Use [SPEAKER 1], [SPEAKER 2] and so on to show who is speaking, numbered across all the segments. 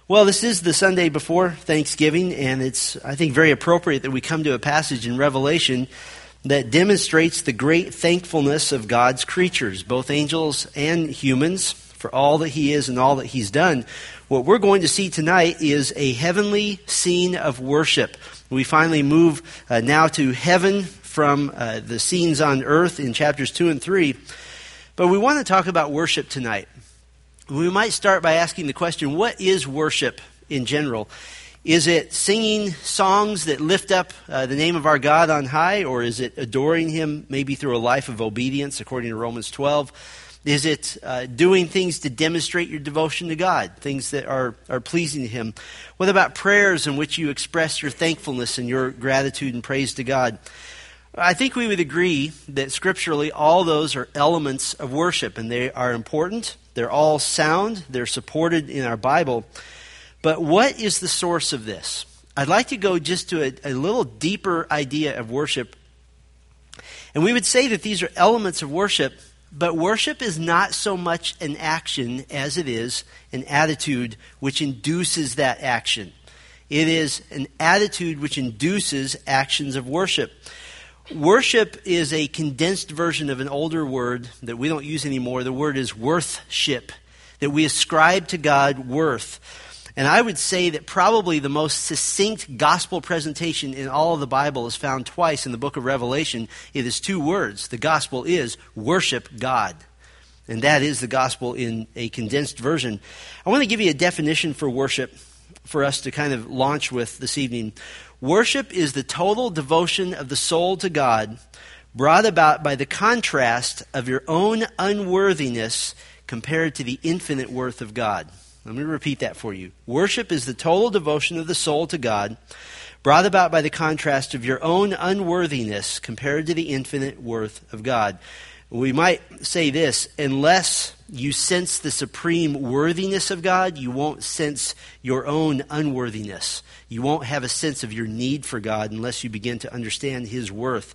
[SPEAKER 1] Well, this is the Sunday before Thanksgiving, and it's, I think, very appropriate that we come to a passage in Revelation that demonstrates the great thankfulness of God's creatures, both angels and humans, for all that He is and all that He's done. What we're going to see tonight is a heavenly scene of worship. We finally move now to heaven from the scenes on earth in chapters 2 and 3. But we want to talk about worship tonight. We might start by asking the question, what is worship in general? Is it singing songs that lift up the name of our God on high, or is it adoring Him maybe through a life of obedience, according to Romans 12? Is it doing things to demonstrate your devotion to God, things that are pleasing to Him? What about prayers in which you express your thankfulness and your gratitude and praise to God? I think we would agree that scripturally all those are elements of worship, and they are important. They're all sound. They're supported in our Bible. But what is the source of this? I'd like to go just to a little deeper idea of worship. And we would say that these are elements of worship, but worship is not so much an action as it is an attitude which induces that action. It is an attitude which induces actions of worship. Worship is a condensed version of an older word that we don't use anymore. The word is worthship, that we ascribe to God worth. And I would say that probably the most succinct gospel presentation in all of the Bible is found twice in the book of Revelation. It is two words. The gospel is worship God. And that is the gospel in a condensed version. I want to give you a definition for worship for us to kind of launch with this evening. Worship is the total devotion of the soul to God, brought about by the contrast of your own unworthiness compared to the infinite worth of God. Let me repeat that for you. Worship is the total devotion of the soul to God, brought about by the contrast of your own unworthiness compared to the infinite worth of God. We might say this: unless you sense the supreme worthiness of God, you won't sense your own unworthiness. You won't have a sense of your need for God unless you begin to understand His worth.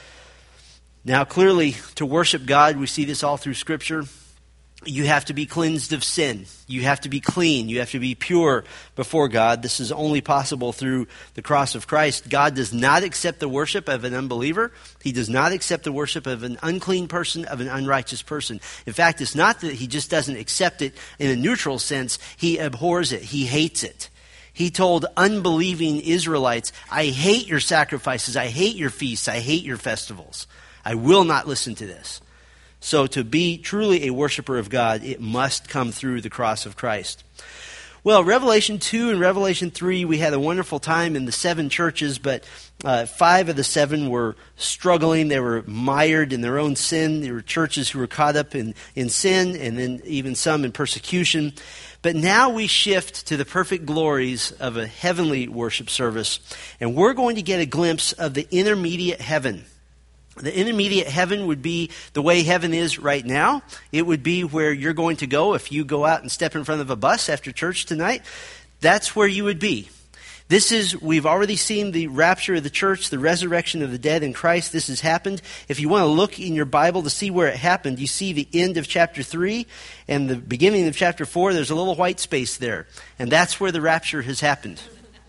[SPEAKER 1] Now, clearly, to worship God, we see this all through Scripture, you have to be cleansed of sin. You have to be clean. You have to be pure before God. This is only possible through the cross of Christ. God does not accept the worship of an unbeliever. He does not accept the worship of an unclean person, of an unrighteous person. In fact, it's not that He just doesn't accept it in a neutral sense. He abhors it. He hates it. He told unbelieving Israelites, I hate your sacrifices. I hate your feasts. I hate your festivals. I will not listen to this. So to be truly a worshiper of God, it must come through the cross of Christ. Well, Revelation 2 and Revelation 3, we had a wonderful time in the 7 churches, but 5 of the 7 were struggling. They were mired in their own sin. There were churches who were caught up in sin, and then even some in persecution. But now we shift to the perfect glories of a heavenly worship service, and we're going to get a glimpse of the intermediate heaven. The intermediate heaven would be the way heaven is right now. It would be where you're going to go if you go out and step in front of a bus after church tonight. That's where you would be. We've already seen the rapture of the church, the resurrection of the dead in Christ. This has happened. If you want to look in your Bible to see where it happened, you see the end of chapter 3 and the beginning of chapter 4. There's a little white space there. And that's where the rapture has happened.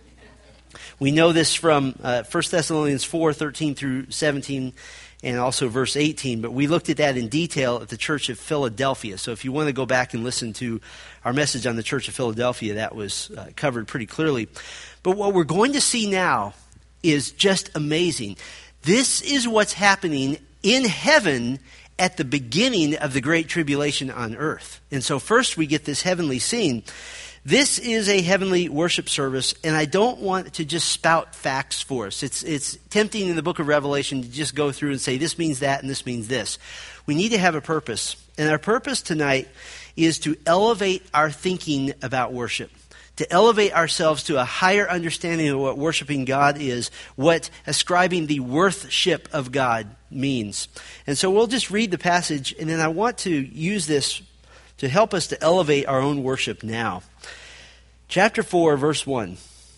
[SPEAKER 1] We know this from 1 Thessalonians 4, 13 through 17, and also verse 18. But we looked at that in detail at the Church of Philadelphia. So if you want to go back and listen to our message on the Church of Philadelphia, that was covered pretty clearly. But what we're going to see now is just amazing. This is what's happening in heaven at the beginning of the Great Tribulation on earth. And so first we get this heavenly scene. This is a heavenly worship service, and I don't want to just spout facts for us. It's tempting in the book of Revelation to just go through and say this means that and this means this. We need to have a purpose, and our purpose tonight is to elevate our thinking about worship, to elevate ourselves to a higher understanding of what worshiping God is, what ascribing the worthship of God means. And so we'll just read the passage, and then I want to use this to help us to elevate our own worship now. Chapter 4, verse 1.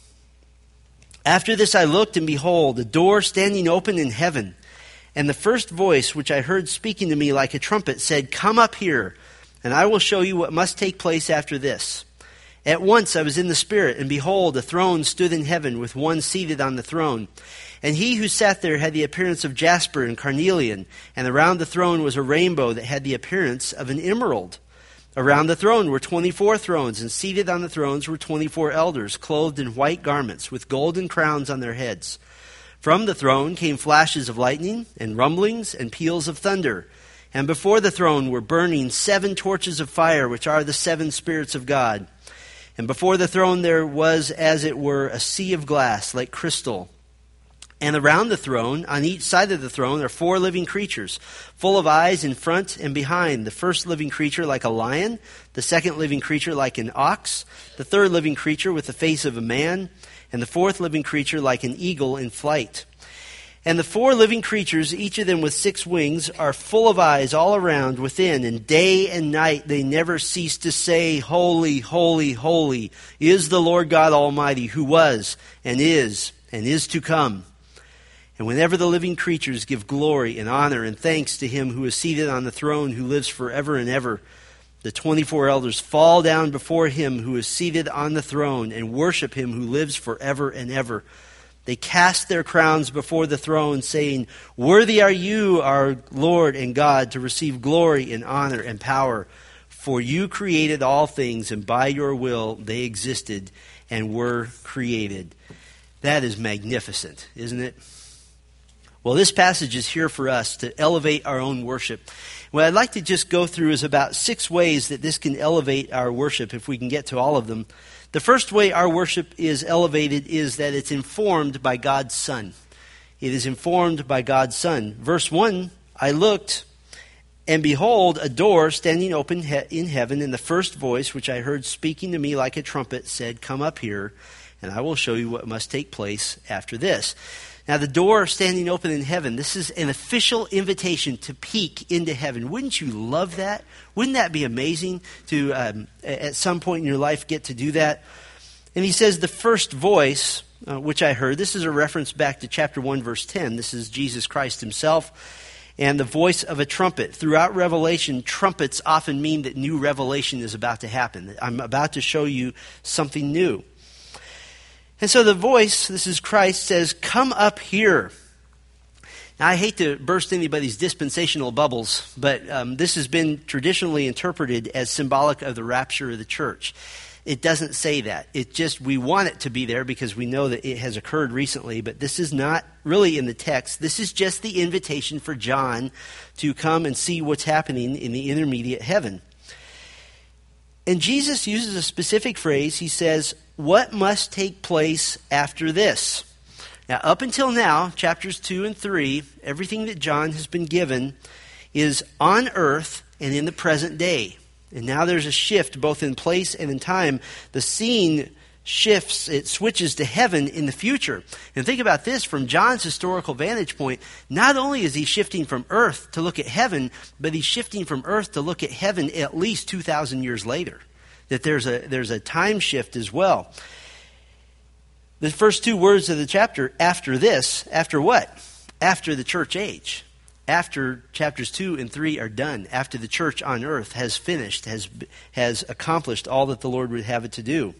[SPEAKER 1] After this I looked, and behold, a door standing open in heaven. And the first voice which I heard speaking to me like a trumpet said, Come up here, and I will show you what must take place after this. At once I was in the Spirit, and behold, a throne stood in heaven with one seated on the throne. And he who sat there had the appearance of jasper and carnelian, and around the throne was a rainbow that had the appearance of an emerald. Around the throne were 24 thrones, and seated on the thrones were 24 elders, clothed in white garments, with golden crowns on their heads. From the throne came flashes of lightning, and rumblings, and peals of thunder. And before the throne were burning 7 torches of fire, which are the 7 spirits of God. And before the throne there was, as it were, a sea of glass, like crystal. And around the throne, on each side of the throne, are 4 living creatures, full of eyes in front and behind. The first living creature like a lion, the second living creature like an ox, the third living creature with the face of a man, and the fourth living creature like an eagle in flight. And the 4 living creatures, each of them with 6 wings, are full of eyes all around within, and day and night they never cease to say, Holy, holy, holy is the Lord God Almighty, who was and is to come. And whenever the living creatures give glory and honor and thanks to him who is seated on the throne, who lives forever and ever, the 24 elders fall down before him who is seated on the throne and worship him who lives forever and ever. They cast their crowns before the throne, saying, Worthy are you, our Lord and God, to receive glory and honor and power. For you created all things, and by your will they existed and were created. That is magnificent, isn't it? Well, this passage is here for us to elevate our own worship. What I'd like to just go through is about 6 ways that this can elevate our worship, if we can get to all of them. The first way our worship is elevated is that it's informed by God's Son. It is informed by God's Son. Verse 1, I looked, and behold, a door standing open in heaven, and the first voice, which I heard speaking to me like a trumpet, said, Come up here, and I will show you what must take place after this. Now, the door standing open in heaven, this is an official invitation to peek into heaven. Wouldn't you love that? Wouldn't that be amazing to, at some point in your life, get to do that? And he says, the first voice, which I heard, this is a reference back to chapter 1, verse 10. This is Jesus Christ himself. And the voice of a trumpet. Throughout Revelation, trumpets often mean that new revelation is about to happen. I'm about to show you something new. And so the voice, this is Christ, says, Come up here. Now, I hate to burst anybody's dispensational bubbles, but this has been traditionally interpreted as symbolic of the rapture of the church. It doesn't say that. It just, we want it to be there because we know that it has occurred recently, but this is not really in the text. This is just the invitation for John to come and see what's happening in the intermediate heaven. And Jesus uses a specific phrase. He says, What must take place after this? Now, up until now, chapters 2 and 3, everything that John has been given is on earth and in the present day. And now there's a shift both in place and in time. The scene shifts, it switches to heaven in the future. And think about this from John's historical vantage point. Not only is he shifting from earth to look at heaven, but he's shifting from earth to look at heaven at least 2,000 years later. That there's a time shift as well. The first 2 words of the chapter, after this, after what? After the church age. After chapters 2 and 3 are done. After the church on earth has finished, has accomplished all that the Lord would have it to do.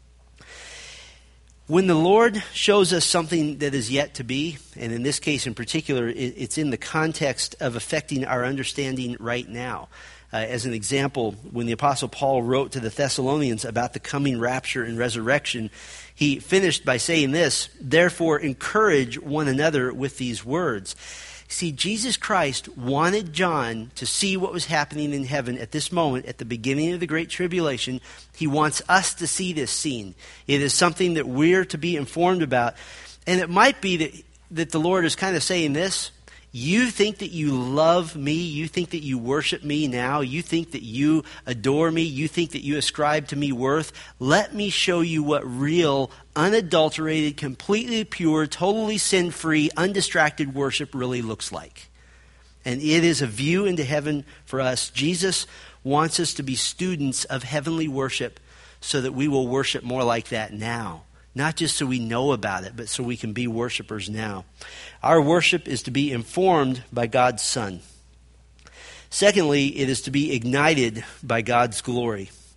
[SPEAKER 1] When the Lord shows us something that is yet to be, and in this case in particular, it's in the context of affecting our understanding right now. As an example, when the Apostle Paul wrote to the Thessalonians about the coming rapture and resurrection, he finished by saying this, Therefore encourage one another with these words. See, Jesus Christ wanted John to see what was happening in heaven at this moment, at the beginning of the Great Tribulation. He wants us to see this scene. It is something that we're to be informed about. And it might be that the Lord is kind of saying this. You think that you love me, you think that you worship me now, you think that you adore me, you think that you ascribe to me worth. Let me show you what real, unadulterated, completely pure, totally sin-free, undistracted worship really looks like. And it is a view into heaven for us. Jesus wants us to be students of heavenly worship so that we will worship more like that now. Not just so we know about it, but so we can be worshipers now. Our worship is to be informed by God's Son. Secondly, it is to be ignited by God's glory.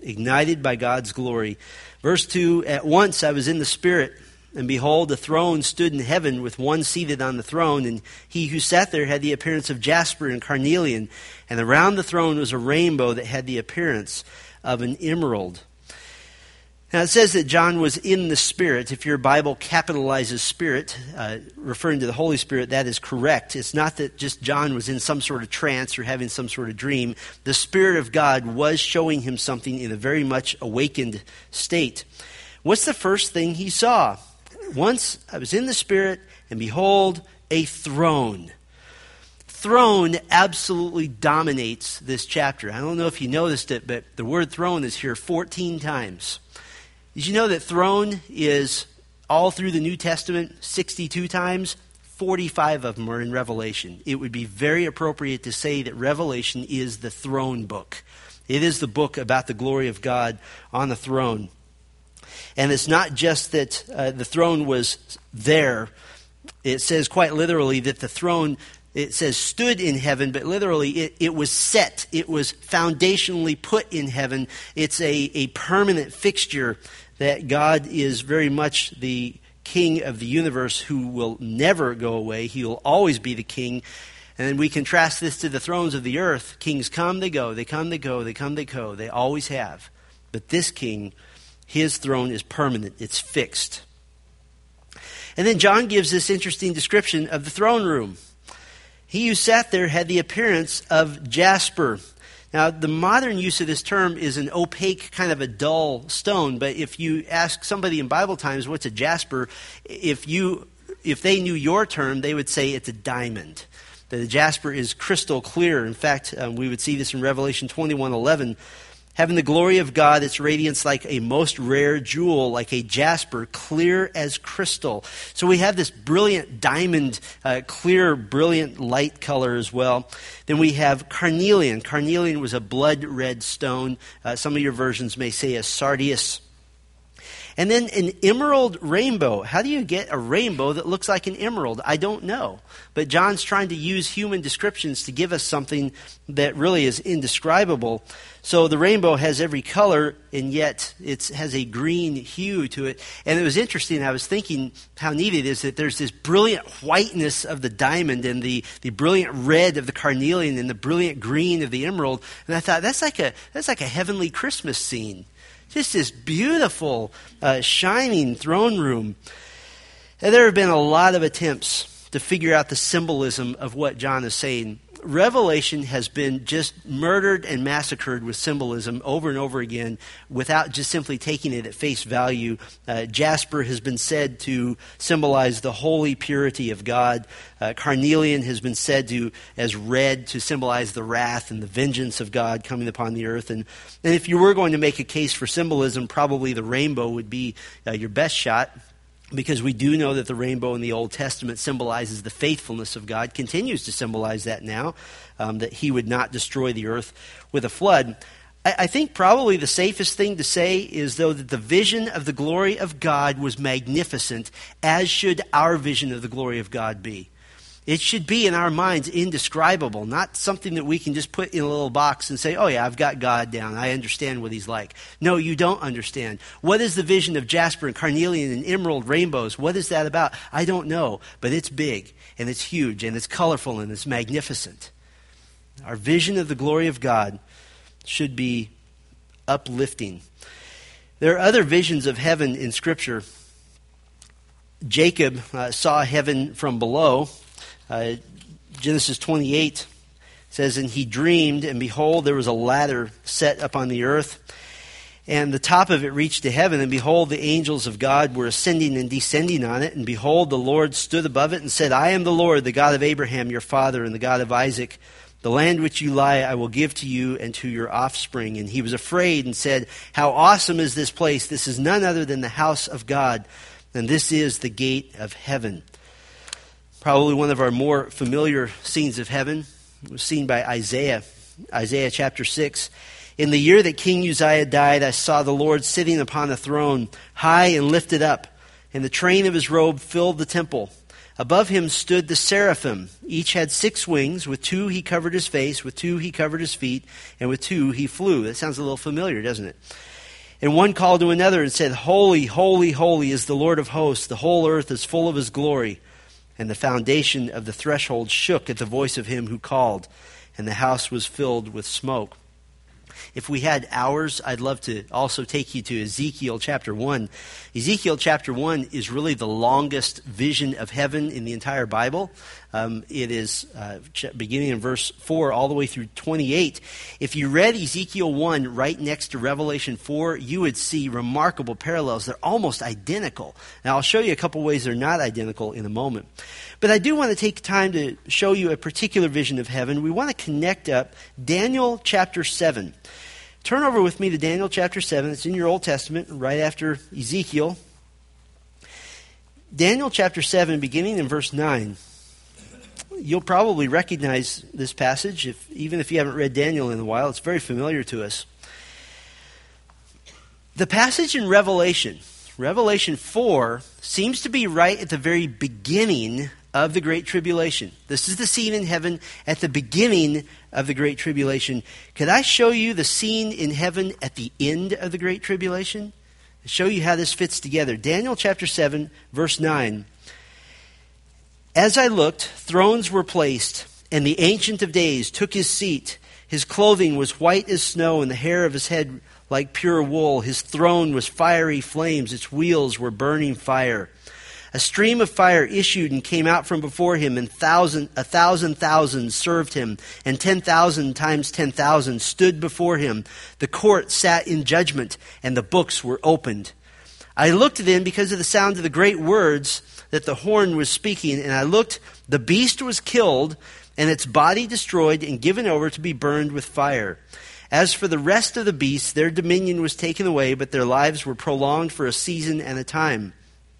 [SPEAKER 1] ignited by God's glory. Verse 2, at once I was in the Spirit, and behold, a throne stood in heaven with one seated on the throne, and he who sat there had the appearance of jasper and carnelian, and around the throne was a rainbow that had the appearance of an emerald. Now it says that John was in the Spirit. If your Bible capitalizes Spirit, referring to the Holy Spirit, that is correct. It's not that just John was in some sort of trance or having some sort of dream. The Spirit of God was showing him something in a very much awakened state. What's the first thing he saw? Once I was in the Spirit, and behold, a throne. Throne absolutely dominates this chapter. I don't know if you noticed it, but the word throne is here 14 times. Did you know that throne is all through the New Testament 62 times? 45 of them are in Revelation. It would be very appropriate to say that Revelation is the throne book. It is the book about the glory of God on the throne. And it's not just that the throne was there. It says quite literally that the throne, it says stood in heaven, but literally it was set. It was foundationally put in heaven. It's a permanent fixture that God is very much the king of the universe who will never go away. He will always be the king. And then we contrast this to the thrones of the earth. Kings come, they go. They come, they go. They come, they go. They always have. But this king, his throne is permanent. It's fixed. And then John gives this interesting description of the throne room. He who sat there had the appearance of jasper. Now, the modern use of this term is an opaque, kind of a dull stone. But if you ask somebody in Bible times what's a jasper, if they knew your term, they would say it's a diamond. The jasper is crystal clear. In fact, we would see this in Revelation 21:11. Having the glory of God, its radiance like a most rare jewel, like a jasper, clear as crystal. So we have this brilliant diamond, clear, brilliant light color as well. Then we have carnelian. Carnelian was a blood red stone. Some of your versions may say a sardius. And then an emerald rainbow. How do you get a rainbow that looks like an emerald? I don't know. But John's trying to use human descriptions to give us something that really is indescribable. So the rainbow has every color, and yet it has a green hue to it. And it was interesting. I was thinking how neat it is that there's this brilliant whiteness of the diamond and the brilliant red of the carnelian and the brilliant green of the emerald. And I thought, that's like a heavenly Christmas scene. Just this beautiful, shining throne room. And there have been a lot of attempts to figure out the symbolism of what John is saying. Revelation has been just murdered and massacred with symbolism over and over again without just simply taking it at face value. Jasper has been said to symbolize the holy purity of God. Carnelian has been said to, as red, to symbolize the wrath and the vengeance of God coming upon the earth. And if you were going to make a case for symbolism, probably the rainbow would be your best shot. Because we do know that the rainbow in the Old Testament symbolizes the faithfulness of God, continues to symbolize that now, that he would not destroy the earth with a flood. I think probably the safest thing to say is, though, that the vision of the glory of God was magnificent, as should our vision of the glory of God be. It should be in our minds indescribable, not something that we can just put in a little box and say, oh yeah, I've got God down. I understand what he's like. No, you don't understand. What is the vision of jasper and carnelian and emerald rainbows? What is that about? I don't know, but it's big and it's huge and it's colorful and it's magnificent. Our vision of the glory of God should be uplifting. There are other visions of heaven in Scripture. Jacob saw heaven from below. Genesis 28 says, and he dreamed, and behold, there was a ladder set up on the earth, and the top of it reached to heaven, and behold, the angels of God were ascending and descending on it, and behold, the Lord stood above it and said, I am the Lord, the God of Abraham, your father, and the God of Isaac. The land which you lie I will give to you and to your offspring. And he was afraid and said, how awesome is this place? This is none other than the house of God, and this is the gate of heaven. Probably one of our more familiar scenes of heaven was seen by Isaiah. Isaiah chapter 6. In the year that King Uzziah died, I saw the Lord sitting upon a throne, high and lifted up, and the train of his robe filled the temple. Above him stood the seraphim. Each had 6 wings. With 2 he covered his face, with 2 he covered his feet, and with 2 he flew. That sounds a little familiar, doesn't it? And one called to another and said, Holy, holy, holy is the Lord of hosts. The whole earth is full of his glory. And the foundation of the threshold shook at the voice of him who called, and the house was filled with smoke. If we had hours, I'd love to also take you to Ezekiel chapter 1. Ezekiel chapter 1 is really the longest vision of heaven in the entire Bible. It is beginning in verse 4 all the way through 28. If you read Ezekiel 1 right next to Revelation 4, you would see remarkable parallels. They're almost identical. Now, I'll show you a couple ways they're not identical in a moment. But I do want to take time to show you a particular vision of heaven. We want to connect up Daniel chapter 7. Turn over with me to Daniel chapter 7. It's in your Old Testament, right after Ezekiel. Daniel chapter 7, beginning in verse 9. You'll probably recognize this passage, even if you haven't read Daniel in a while. It's very familiar to us. The passage in Revelation 4, seems to be right at the very beginning of the Great Tribulation. This is the scene in heaven at the beginning of the Great Tribulation. Could I show you the scene in heaven at the end of the Great Tribulation? Show you how this fits together. Daniel chapter 7, verse 9. As I looked, thrones were placed, and the Ancient of Days took his seat. His clothing was white as snow, and the hair of his head like pure wool. His throne was fiery flames. Its wheels were burning fire. A stream of fire issued and came out from before him, and 1,000 served him, and 10,000 times 10,000 stood before him. The court sat in judgment, and the books were opened. I looked then because of the sound of the great words that the horn was speaking, and I looked, the beast was killed, and its body destroyed and given over to be burned with fire. As for the rest of the beasts, their dominion was taken away, but their lives were prolonged for a season and a time.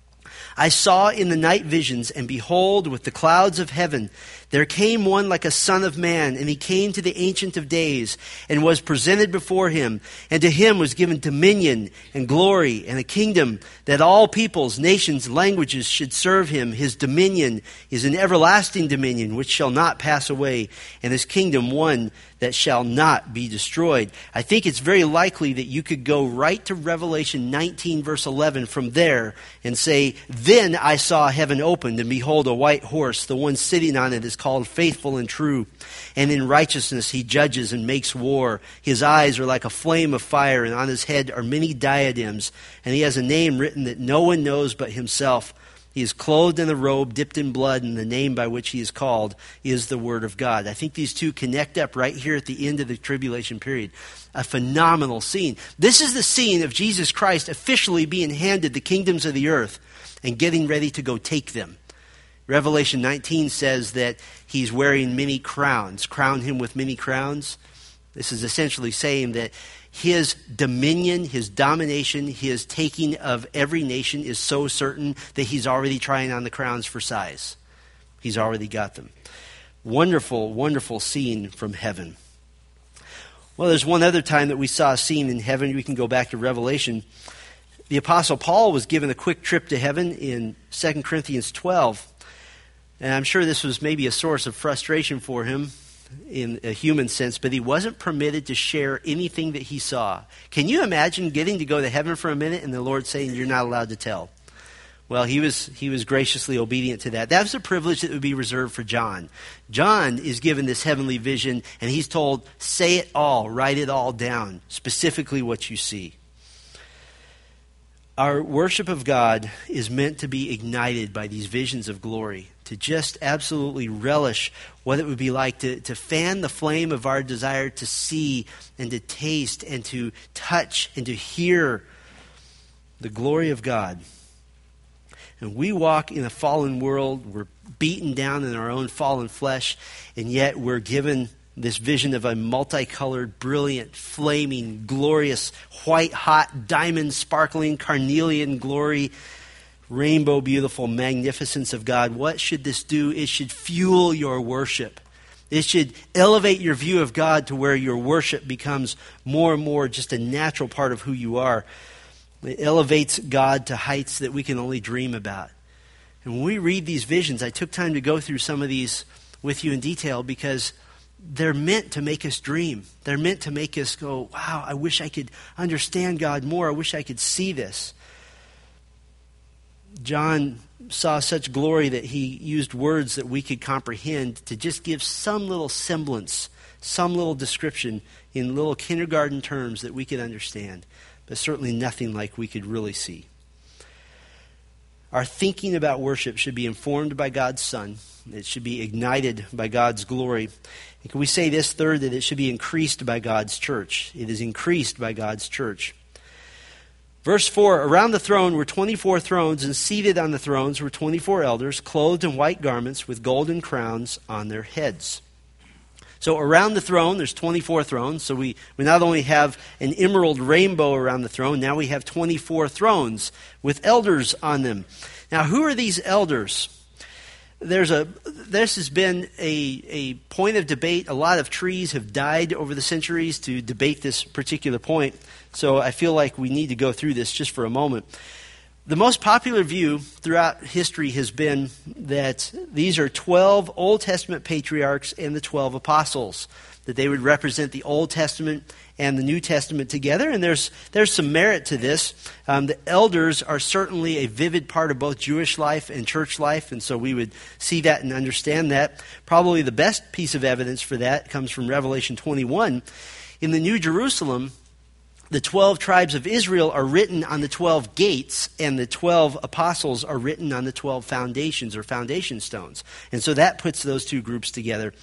[SPEAKER 1] I saw in the night visions, and behold, with the clouds of heaven, there came one like a son of man, and he came to the Ancient of Days, and was presented before him. And to him was given dominion and glory and a kingdom, that all peoples, nations, languages should serve him. His dominion is an everlasting dominion, which shall not pass away, and his kingdom one that shall not be destroyed. I think it's very likely that you could go right to Revelation 19, verse 11 from there and say, Then I saw heaven opened, and behold, a white horse. The one sitting on it is called Faithful and True. And in righteousness he judges and makes war. His eyes are like a flame of fire, and on his head are many diadems. And he has a name written that no one knows but himself. He is clothed in a robe dipped in blood, and the name by which he is called is the Word of God. I think these two connect up right here at the end of the tribulation period. A phenomenal scene. This is the scene of Jesus Christ officially being handed the kingdoms of the earth and getting ready to go take them. Revelation 19 says that he's wearing many crowns. Crown him with many crowns. This is essentially saying that his dominion, his domination, his taking of every nation is so certain that he's already trying on the crowns for size. He's already got them. Wonderful, wonderful scene from heaven. Well, there's one other time that we saw a scene in heaven. We can go back to Revelation. The Apostle Paul was given a quick trip to heaven in 2 Corinthians 12. And I'm sure this was maybe a source of frustration for him in a human sense, but he wasn't permitted to share anything that he saw. Can you imagine getting to go to heaven for a minute and the Lord saying you're not allowed to tell? Well, he was graciously obedient to that. That was a privilege that would be reserved for John. John is given this heavenly vision, and he's told, say it all, write it all down, specifically what you see. Our worship of God is meant to be ignited by these visions of glory, to just absolutely relish what it would be like to fan the flame of our desire to see and to taste and to touch and to hear the glory of God. And we walk in a fallen world. We're beaten down in our own fallen flesh, and yet we're given this vision of a multicolored, brilliant, flaming, glorious, white-hot, diamond-sparkling, carnelian glory, rainbow beautiful magnificence of God. What should this do? It should fuel your worship. It should elevate your view of God to where your worship becomes more and more just a natural part of who you are. It elevates God to heights that we can only dream about. And when we read these visions, I took time to go through some of these with you in detail because they're meant to make us dream. They're meant to make us go, wow, I wish I could understand God more. I wish I could see this. John saw such glory that he used words that we could comprehend to just give some little semblance, some little description in little kindergarten terms that we could understand, but certainly nothing like we could really see. Our thinking about worship should be informed by God's Son. It should be ignited by God's glory. And can we say this, third, that it should be increased by God's church? It is increased by God's church. Verse 4, around the throne were 24 thrones, and seated on the thrones were 24 elders, clothed in white garments with golden crowns on their heads. So around the throne, there's 24 thrones. So we not only have an emerald rainbow around the throne, now we have 24 thrones with elders on them. Now, who are these elders? This has been a point of debate. A lot of trees have died over the centuries to debate this particular point. So I feel like we need to go through this just for a moment. The most popular view throughout history has been that these are 12 Old Testament patriarchs and the 12 apostles, that they would represent the Old Testament and the New Testament together, and there's some merit to this. The elders are certainly a vivid part of both Jewish life and church life, and so we would see that and understand that. Probably the best piece of evidence for that comes from Revelation 21. In the New Jerusalem, the 12 tribes of Israel are written on the 12 gates, and the 12 apostles are written on the 12 foundations or foundation stones. And so that puts those two groups together.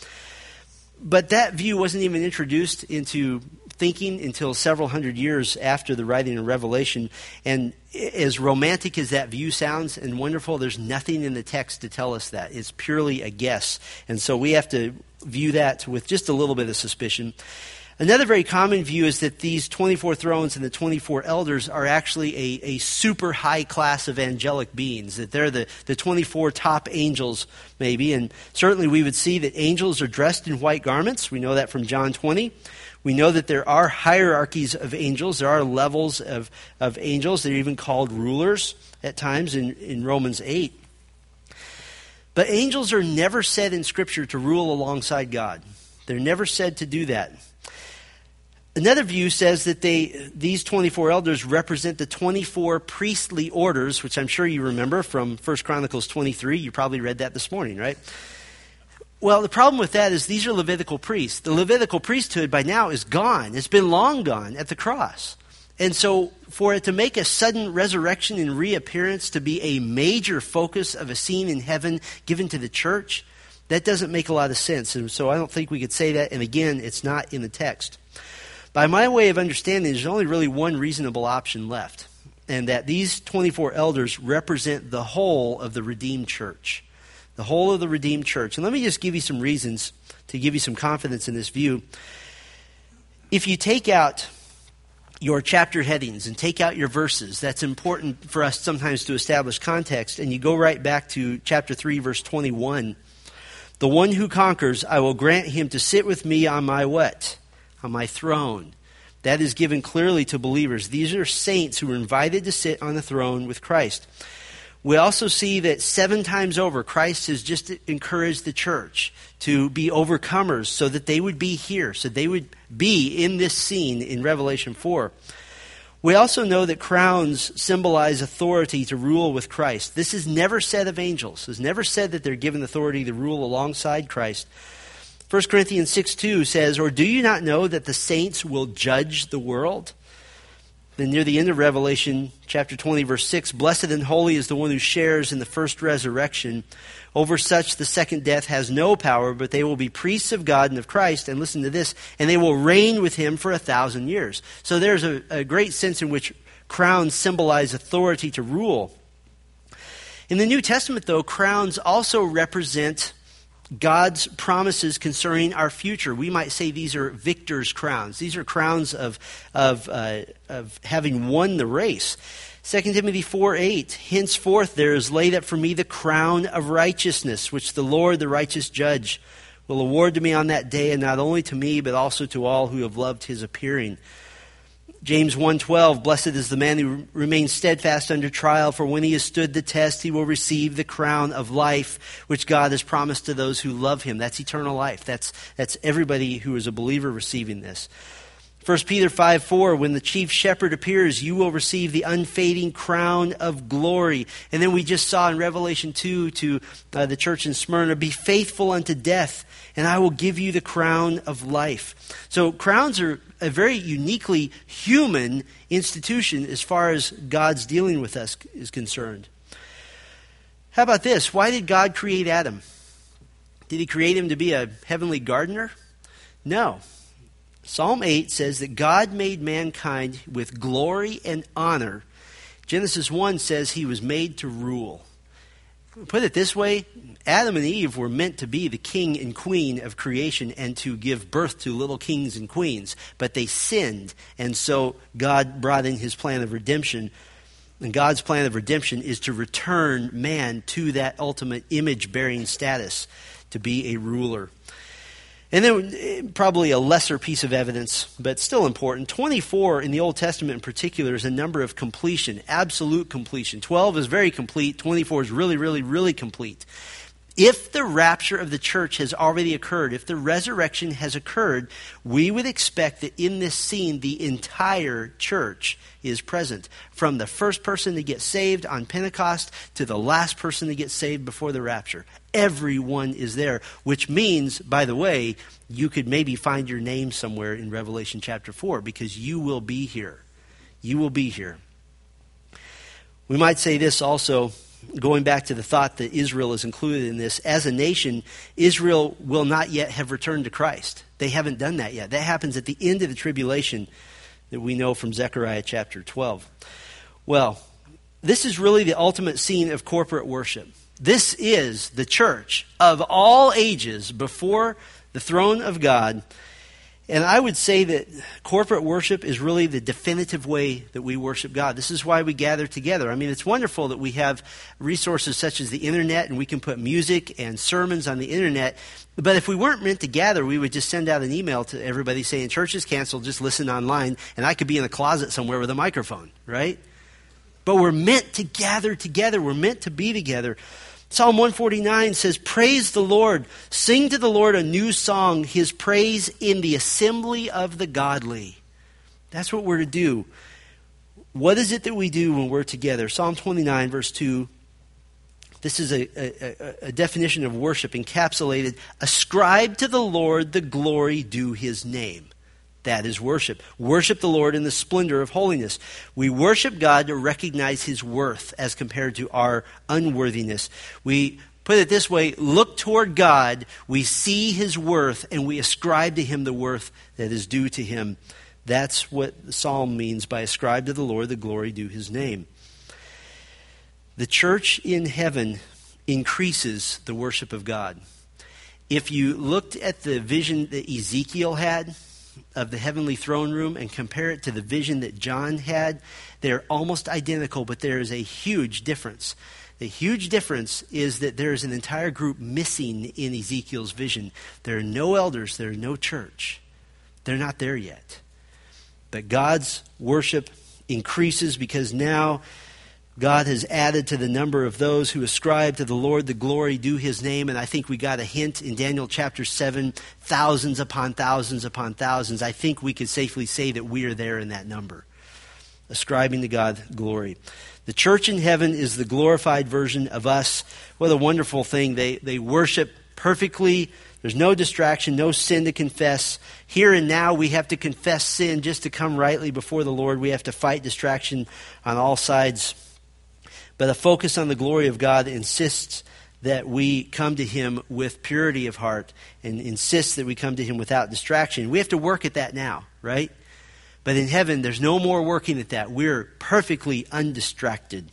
[SPEAKER 1] But that view wasn't even introduced into thinking until several hundred years after the writing of Revelation. And as romantic as that view sounds and wonderful, there's nothing in the text to tell us that. It's purely a guess. And so we have to view that with just a little bit of suspicion. Another very common view is that these 24 thrones and the 24 elders are actually a super high class of angelic beings, that they're the 24 top angels maybe. And certainly we would see that angels are dressed in white garments. We know that from John 20. We know that there are hierarchies of angels. There are levels of angels. They're even called rulers at times in Romans 8. But angels are never said in Scripture to rule alongside God. They're never said to do that. Another view says that these 24 elders represent the 24 priestly orders, which I'm sure you remember from 1 Chronicles 23. You probably read that this morning, right? Well, the problem with that is these are Levitical priests. The Levitical priesthood by now is gone. It's been long gone at the cross. And so for it to make a sudden resurrection and reappearance to be a major focus of a scene in heaven given to the church, that doesn't make a lot of sense. And so I don't think we could say that. And again, it's not in the text. By my way of understanding, there's only really one reasonable option left, and that these 24 elders represent the whole of the redeemed church. The whole of the redeemed church. And let me just give you some reasons to give you some confidence in this view. If you take out your chapter headings and take out your verses, that's important for us sometimes to establish context, and you go right back to chapter 3, verse 21. The one who conquers, I will grant him to sit with me on my what? On my throne. That is given clearly to believers. These are saints who are invited to sit on the throne with Christ. We also see that 7 times over, Christ has just encouraged the church to be overcomers so that they would be here, so they would be in this scene in Revelation 4. We also know that crowns symbolize authority to rule with Christ. This is never said of angels. It's never said that they're given authority to rule alongside Christ. 1 Corinthians 6:2 says, or do you not know that the saints will judge the world? Then near the end of Revelation chapter 20, verse 6, blessed and holy is the one who shares in the first resurrection. Over such the second death has no power, but they will be priests of God and of Christ. And listen to this, and they will reign with him for 1,000 years. So there's a great sense in which crowns symbolize authority to rule. In the New Testament, though, crowns also represent God's promises concerning our future. We might say these are victor's crowns. These are crowns of having won the race. 2 Timothy 4:8, henceforth there is laid up for me the crown of righteousness, which the Lord, the righteous judge, will award to me on that day, and not only to me, but also to all who have loved his appearing. James 1:12, blessed is the man who remains steadfast under trial, for when he has stood the test, he will receive the crown of life, which God has promised to those who love him. That's eternal life. That's everybody who is a believer receiving this. 1 Peter 5:4, when the chief shepherd appears, you will receive the unfading crown of glory. And then we just saw in Revelation 2 to the church in Smyrna, be faithful unto death, and I will give you the crown of life. So crowns are a very uniquely human institution as far as God's dealing with us is concerned. How about this? Why did God create Adam? Did he create him to be a heavenly gardener? No. Psalm 8 says that God made mankind with glory and honor. Genesis 1 says he was made to rule. Put it this way, Adam and Eve were meant to be the king and queen of creation and to give birth to little kings and queens, but they sinned, and so God brought in his plan of redemption. And God's plan of redemption is to return man to that ultimate image-bearing status, to be a ruler. And then probably a lesser piece of evidence, but still important. 24 in the Old Testament in particular is a number of completion, absolute completion. 12 is very complete. 24 is really, really, really complete. If the rapture of the church has already occurred, if the resurrection has occurred, we would expect that in this scene, the entire church is present. From the first person to get saved on Pentecost to the last person to get saved before the rapture. Everyone is there, which means, by the way, you could maybe find your name somewhere in Revelation chapter 4 because you will be here. You will be here. We might say this also, going back to the thought that Israel is included in this. As a nation, Israel will not yet have returned to Christ. They haven't done that yet. That happens at the end of the tribulation that we know from Zechariah chapter 12. Well, this is really the ultimate scene of corporate worship. This is the church of all ages before the throne of God. And I would say that corporate worship is really the definitive way that we worship God. This is why we gather together. I mean, it's wonderful that we have resources such as the internet and we can put music and sermons on the internet. But if we weren't meant to gather, we would just send out an email to everybody saying, church is canceled, just listen online. And I could be in a closet somewhere with a microphone, right? But we're meant to gather together. We're meant to be together. Psalm 149 says, praise the Lord. Sing to the Lord a new song, his praise in the assembly of the godly. That's what we're to do. What is it that we do when we're together? Psalm 29, verse 2. This is a definition of worship encapsulated. Ascribe to the Lord the glory due his name. That is worship. Worship the Lord in the splendor of holiness. We worship God to recognize his worth as compared to our unworthiness. We put it this way, look toward God, we see his worth, and we ascribe to him the worth that is due to him. That's what the psalm means by ascribe to the Lord the glory due his name. The church in heaven increases the worship of God. If you looked at the vision that Ezekiel had of the heavenly throne room and compare it to the vision that John had, they're almost identical, but there is a huge difference. The huge difference is that there is an entire group missing in Ezekiel's vision. There are no elders, there is no church. They're not there yet. But God's worship increases because now God has added to the number of those who ascribe to the Lord the glory due his name. And I think we got a hint in Daniel chapter 7, thousands upon thousands upon thousands. I think we could safely say that we are there in that number, ascribing to God glory. The church in heaven is the glorified version of us. What a wonderful thing. They worship perfectly. There's no distraction, no sin to confess. Here and now we have to confess sin just to come rightly before the Lord. We have to fight distraction on all sides. But a focus on the glory of God insists that we come to him with purity of heart and insists that we come to him without distraction. We have to work at that now, right? But in heaven, there's no more working at that. We're perfectly undistracted.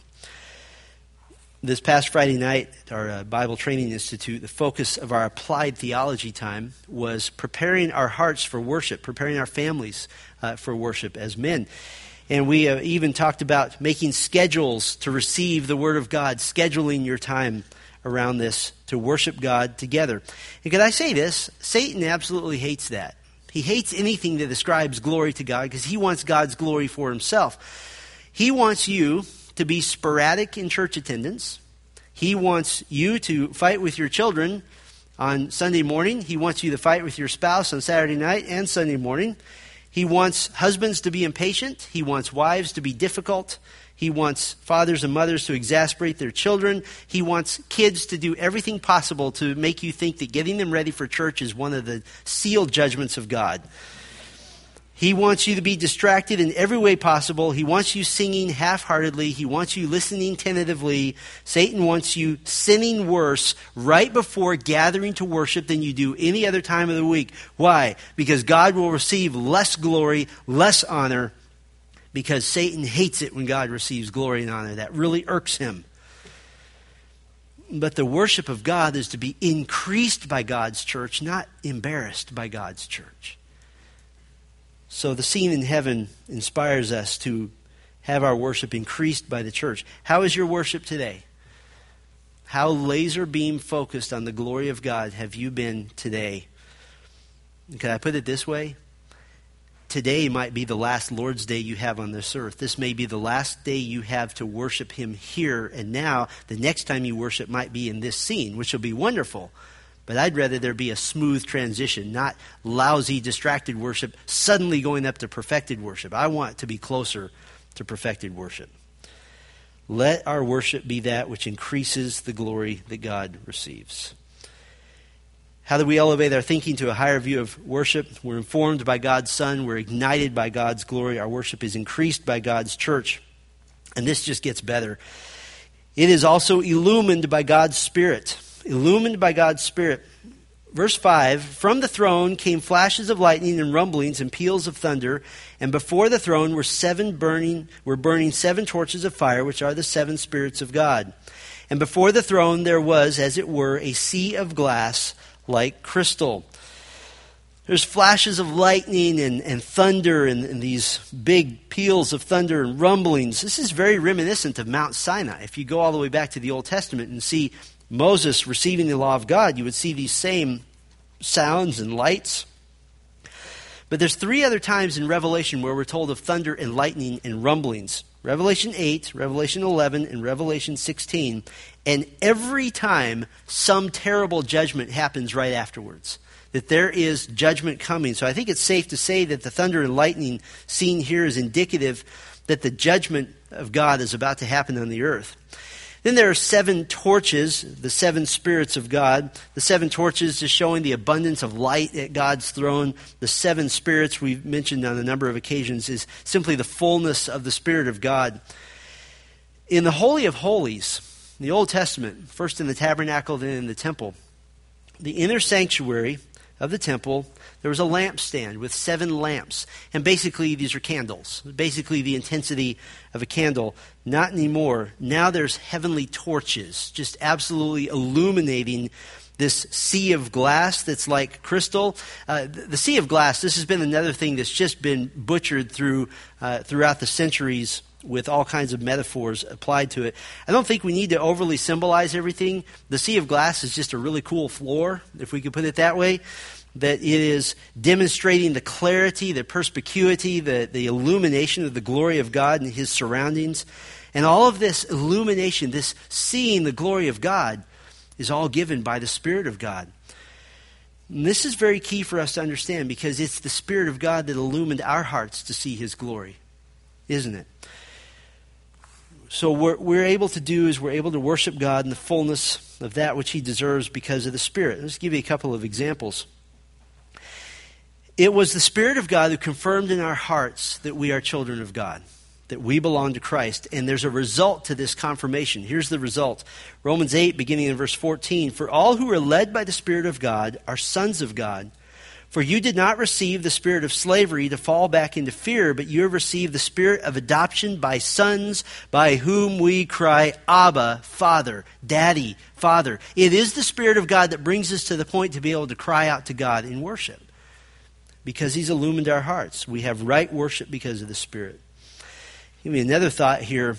[SPEAKER 1] This past Friday night at our Bible Training Institute, the focus of our applied theology time was preparing our hearts for worship, preparing our families for worship as men. And we even talked about making schedules to receive the Word of God, scheduling your time around this to worship God together. And could I say this? Satan absolutely hates that. He hates anything that ascribes glory to God because he wants God's glory for himself. He wants you to be sporadic in church attendance. He wants you to fight with your children on Sunday morning. He wants you to fight with your spouse on Saturday night and Sunday morning. He wants husbands to be impatient. He wants wives to be difficult. He wants fathers and mothers to exasperate their children. He wants kids to do everything possible to make you think that getting them ready for church is one of the sealed judgments of God. He wants you to be distracted in every way possible. He wants you singing half-heartedly. He wants you listening tentatively. Satan wants you sinning worse right before gathering to worship than you do any other time of the week. Why? Because God will receive less glory, less honor, because Satan hates it when God receives glory and honor. That really irks him. But the worship of God is to be increased by God's church, not embarrassed by God's church. So the scene in heaven inspires us to have our worship increased by the church. How is your worship today? How laser beam focused on the glory of God have you been today? Can I put it this way? Today might be the last Lord's Day you have on this earth. This may be the last day you have to worship him here and now. The next time you worship might be in this scene, which will be wonderful. But I'd rather there be a smooth transition, not lousy, distracted worship, suddenly going up to perfected worship. I want to be closer to perfected worship. Let our worship be that which increases the glory that God receives. How do we elevate our thinking to a higher view of worship? We're informed by God's Son. We're ignited by God's glory. Our worship is increased by God's church. And this just gets better. It is also illumined by God's Spirit. Illumined by God's Spirit. Verse 5, from the throne came flashes of lightning and rumblings and peals of thunder, and before the throne were burning 7 torches of fire, which are the 7 spirits of God. And before the throne there was, as it were, a sea of glass like crystal. There's flashes of lightning and thunder and these big peals of thunder and rumblings. This is very reminiscent of Mount Sinai. If you go all the way back to the Old Testament and see Moses receiving the law of God, you would see these same sounds and lights. But there's 3 other times in Revelation where we're told of thunder and lightning and rumblings. Revelation 8, Revelation 11, and Revelation 16. And every time some terrible judgment happens right afterwards. That there is judgment coming. So I think it's safe to say that the thunder and lightning seen here is indicative that the judgment of God is about to happen on the earth. Then there are 7 torches, the 7 spirits of God. The 7 torches just showing the abundance of light at God's throne. The 7 spirits we've mentioned on a number of occasions is simply the fullness of the Spirit of God. In the Holy of Holies, in the Old Testament, first in the tabernacle, then in the temple, the inner sanctuary of the temple, there was a lampstand with 7 lamps. And basically, these are candles. Basically, the intensity of a candle. Not anymore. Now there's heavenly torches, just absolutely illuminating this sea of glass that's like crystal. The sea of glass, this has been another thing that's just been butchered throughout the centuries with all kinds of metaphors applied to it. I don't think we need to overly symbolize everything. The sea of glass is just a really cool floor, if we could put it that way. That it is demonstrating the clarity, the perspicuity, the illumination of the glory of God and his surroundings. And all of this illumination, this seeing the glory of God, is all given by the Spirit of God. And this is very key for us to understand because it's the Spirit of God that illumined our hearts to see his glory, isn't it? So what we're able to do is we're able to worship God in the fullness of that which he deserves because of the Spirit. Let's give you a couple of examples. It was the Spirit of God who confirmed in our hearts that we are children of God, that we belong to Christ. And there's a result to this confirmation. Here's the result. Romans 8, beginning in verse 14. For all who are led by the Spirit of God are sons of God. For you did not receive the spirit of slavery to fall back into fear, but you have received the spirit of adoption by sons, by whom we cry, Abba, Father, Daddy, Father. It is the Spirit of God that brings us to the point to be able to cry out to God in worship. Because he's illumined our hearts. We have right worship because of the Spirit. Give me another thought here,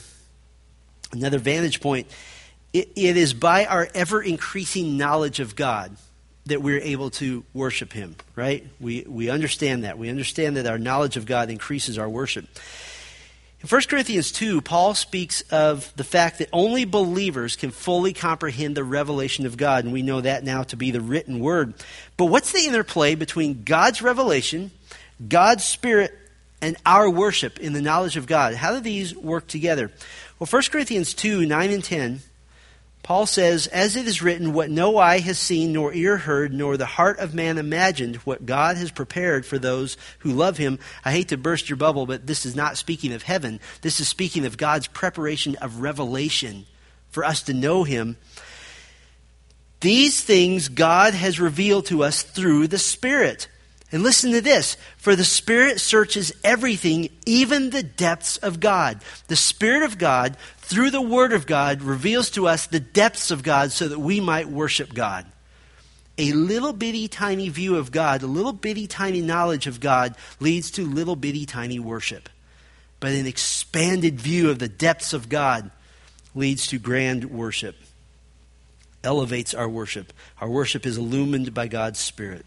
[SPEAKER 1] another vantage point. It is by our ever-increasing knowledge of God that we're able to worship him, right? We understand that. We understand that our knowledge of God increases our worship. In 1 Corinthians 2, Paul speaks of the fact that only believers can fully comprehend the revelation of God, and we know that now to be the written word. But what's the interplay between God's revelation, God's Spirit, and our worship in the knowledge of God? How do these work together? Well, 1 Corinthians 2, 9 and 10, Paul says, "As it is written, what no eye has seen, nor ear heard, nor the heart of man imagined, what God has prepared for those who love him." I hate to burst your bubble, but this is not speaking of heaven. This is speaking of God's preparation of revelation for us to know him. "These things God has revealed to us through the Spirit." And listen to this. "For the Spirit searches everything, even the depths of God." The Spirit of God, through the Word of God, reveals to us the depths of God so that we might worship God. A little bitty tiny view of God, a little bitty tiny knowledge of God leads to little bitty tiny worship. But an expanded view of the depths of God leads to grand worship. Elevates our worship. Our worship is illumined by God's Spirit.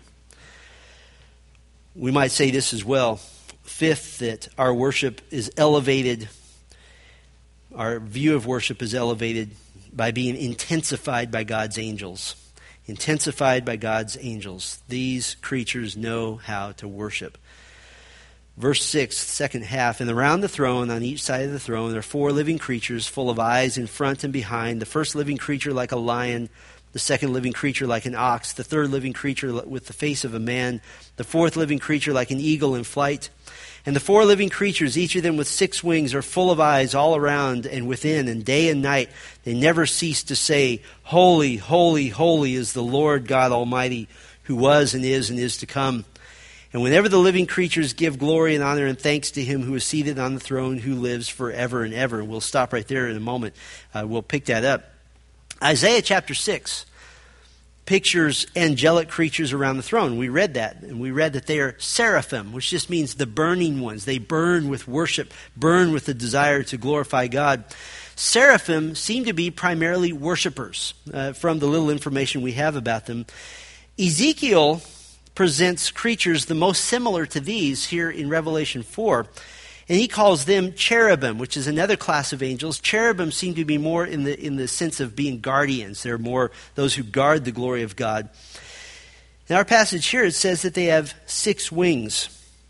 [SPEAKER 1] We might say this as well. Fifth, that our worship is elevated. Our view of worship is elevated by being intensified by God's angels. Intensified by God's angels. These creatures know how to worship. Verse 6, second half, "And around the throne, on each side of the throne, there are 4 living creatures full of eyes in front and behind. The first living creature like a lion, the second living creature like an ox, the third living creature with the face of a man, the fourth living creature like an eagle in flight. And the 4 living creatures, each of them with 6 wings, are full of eyes all around and within, and day and night they never cease to say, 'Holy, holy, holy is the Lord God Almighty, who was and is to come.' And whenever the living creatures give glory and honor and thanks to him who is seated on the throne, who lives forever and ever." We'll stop right there in a moment. We'll pick that up. Isaiah chapter 6 pictures angelic creatures around the throne. We read that, and we read that they are seraphim, which just means the burning ones. They burn with worship, burn with the desire to glorify God. Seraphim seem to be primarily worshipers, from the little information we have about them. Ezekiel presents creatures the most similar to these here in Revelation 4. And he calls them cherubim, which is another class of angels. Cherubim seem to be more in the sense of being guardians. They're more those who guard the glory of God. In our passage here, it says that they have 6 wings.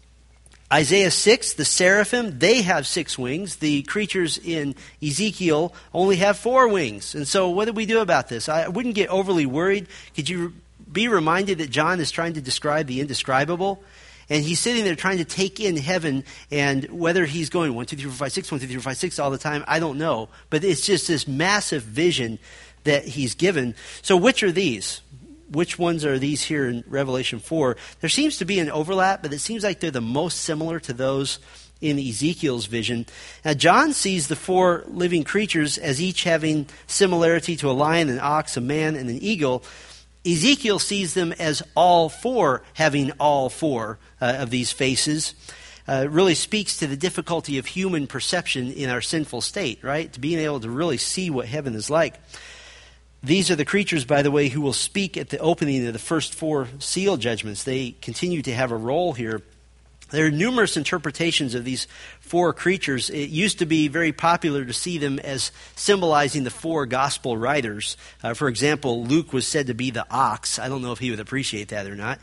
[SPEAKER 1] Isaiah 6, the seraphim, they have 6 wings. The creatures in Ezekiel only have 4 wings. And so what do we do about this? I wouldn't get overly worried. Could you be reminded that John is trying to describe the indescribable? And he's sitting there trying to take in heaven, and whether he's going 1, 2, 3, 4, 5, 6, 1, 2, 3, 4, 5, 6 all the time, I don't know. But it's just this massive vision that he's given. So which are these? Which ones are these here in Revelation 4? There seems to be an overlap, but it seems like they're the most similar to those in Ezekiel's vision. Now, John sees the 4 living creatures as each having similarity to a lion, an ox, a man, and an eagle. Ezekiel sees them as all 4 having all 4 of these faces. It really speaks to the difficulty of human perception in our sinful state, right? To being able to really see what heaven is like. These are the creatures, by the way, who will speak at the opening of the first 4 seal judgments. They continue to have a role here. There are numerous interpretations of these 4 creatures. It used to be very popular to see them as symbolizing the 4 gospel writers. For example, Luke was said to be the ox. I don't know if he would appreciate that or not.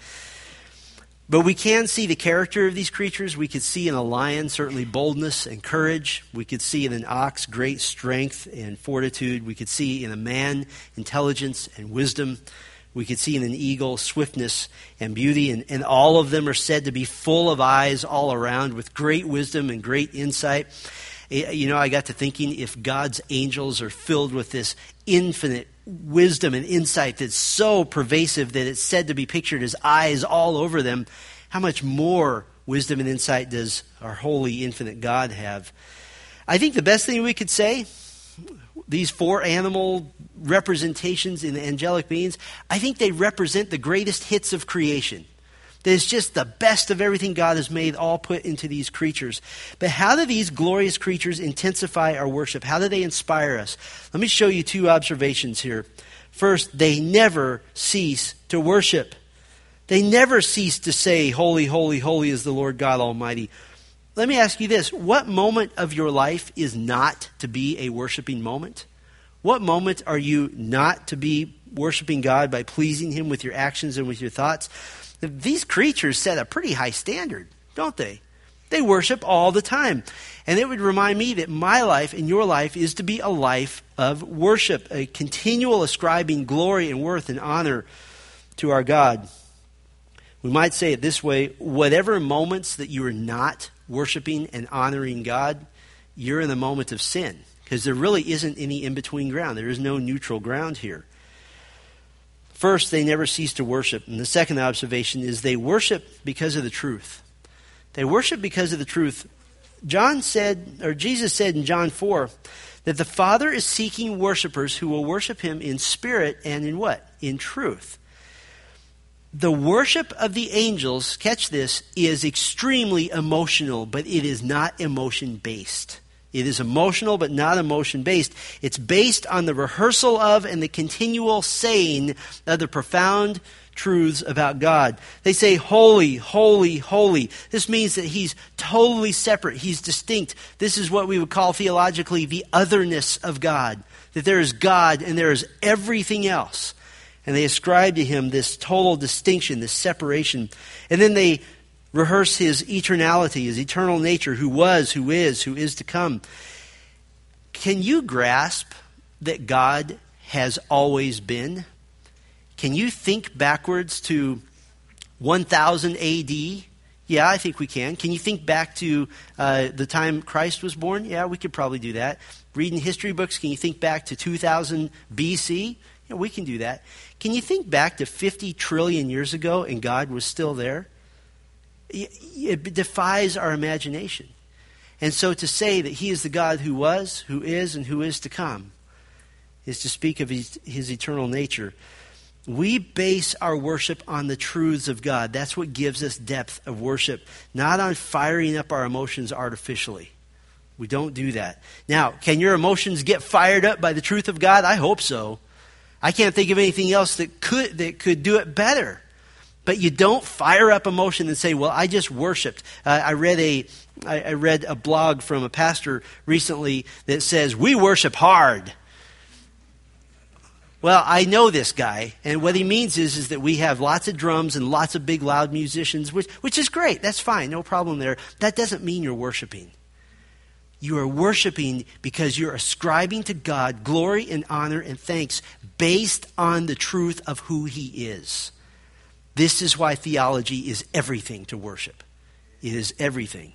[SPEAKER 1] But we can see the character of these creatures. We could see in a lion certainly boldness and courage. We could see in an ox great strength and fortitude. We could see in a man intelligence and wisdom. We could see in an eagle swiftness and beauty, and all of them are said to be full of eyes all around with great wisdom and great insight. You know, I got to thinking, if God's angels are filled with this infinite wisdom and insight that's so pervasive that it's said to be pictured as eyes all over them, how much more wisdom and insight does our holy, infinite God have? I think the best thing we could say, these 4 animal representations in the angelic beings, I think they represent the greatest hits of creation. There's just the best of everything God has made all put into these creatures. But how do these glorious creatures intensify our worship? How do they inspire us? Let me show you 2 observations here. First, they never cease to worship. They never cease to say, "Holy, holy, holy is the Lord God Almighty." Let me ask you this. What moment of your life is not to be a worshiping moment? What moment are you not to be worshiping God by pleasing Him with your actions and with your thoughts? These creatures set a pretty high standard, don't they? They worship all the time. And it would remind me that my life and your life is to be a life of worship, a continual ascribing glory and worth and honor to our God. We might say it this way: whatever moments that you are not worshiping and honoring God, you're in the moment of sin, because there really isn't any in-between ground. There is no neutral ground here. First, they never cease to worship. And the second observation is they worship because of the truth. They worship because of the truth. Jesus said in John 4 that the Father is seeking worshipers who will worship Him in spirit and in what? In truth. The worship of the angels, catch this, is extremely emotional, but it is not emotion-based. It is emotional, but not emotion-based. It's based on the rehearsal of and the continual saying of the profound truths about God. They say, "Holy, holy, holy." This means that He's totally separate. He's distinct. This is what we would call theologically the otherness of God. That there is God and there is everything else. And they ascribe to Him this total distinction, this separation. And then they rehearse His eternality, His eternal nature, who was, who is to come. Can you grasp that God has always been? Can you think backwards to 1000 AD? Yeah, I think we can. Can you think back to the time Christ was born? Yeah, we could probably do that. Reading history books, can you think back to 2000 BC? Yeah, we can do that. Can you think back to 50 trillion years ago and God was still there? It defies our imagination. And so to say that He is the God who was, who is, and who is to come is to speak of His eternal nature. We base our worship on the truths of God. That's what gives us depth of worship, not on firing up our emotions artificially. We don't do that. Now, can your emotions get fired up by the truth of God? I hope so. I can't think of anything else that could do it better. But you don't fire up emotion and say, "Well, I just worshiped." I read a blog from a pastor recently that says, "We worship hard." Well, I know this guy, and what he means is that we have lots of drums and lots of big loud musicians, which is great. That's fine, no problem there. That doesn't mean you're worshiping. You are worshiping because you're ascribing to God glory and honor and thanks based on the truth of who He is. This is why theology is everything to worship. It is everything.